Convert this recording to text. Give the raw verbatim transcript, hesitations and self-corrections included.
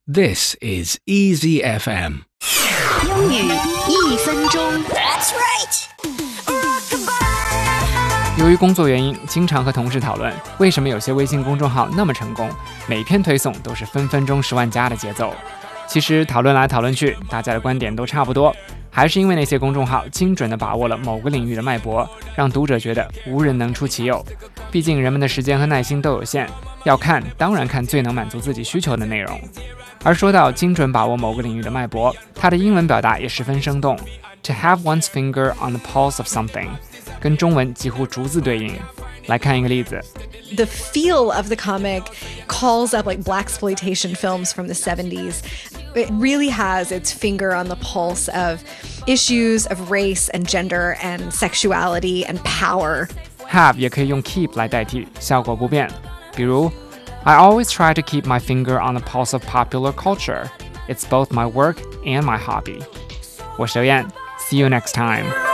This is Easy F M. 英语一分钟。 That's right. 由于工作原因，经常和同事讨论为什么有些微信公众号那么成功，每篇推送都是分分钟十万加的节奏。其实讨论来讨论去，大家的观点都差不多，还是因为那些公众号精准地把握了某个领域的脉搏，让读者觉得无人能出其右。毕竟人们的时间和耐心都有限，要看当然看最能满足自己需求的内容。而说到精准把握某个领域的脉搏，它的英文表达也十分生动。To have one's finger on the pulse of something， 跟中文几乎逐字对应。来看一个例子。 The feel of the comic calls up like blaxploitation films from the seventies. It really has its finger on the pulse of issues of race and gender and sexuality and power. Have 也可以用 keep 来代替，效果不变。比如 I always try to keep my finger on the pulse of popular culture. It's both my work and my hobby. 我是刘燕 ，See you next time.